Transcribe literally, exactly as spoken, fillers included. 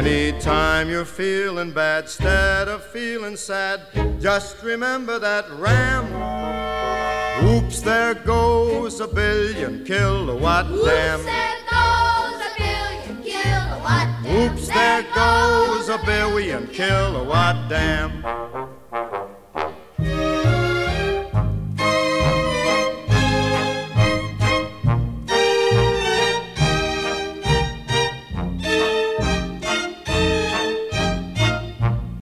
Anytime you're feeling bad, instead of feeling sad, just remember that ram. Oops, there goes a billion kilowatt dam. Oops, there goes a billion kilowatt dam. Oops, there goes a billion kilowatt dam.